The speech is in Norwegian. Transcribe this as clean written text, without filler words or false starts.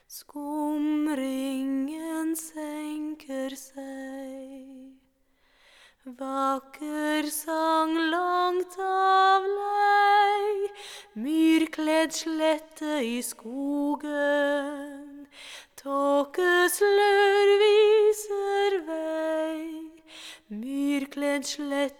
Skumringen senker seg. Vakker sang langt av lei, myrkledd slette i skogen. Tåkeslør viser vei, myrkledd slette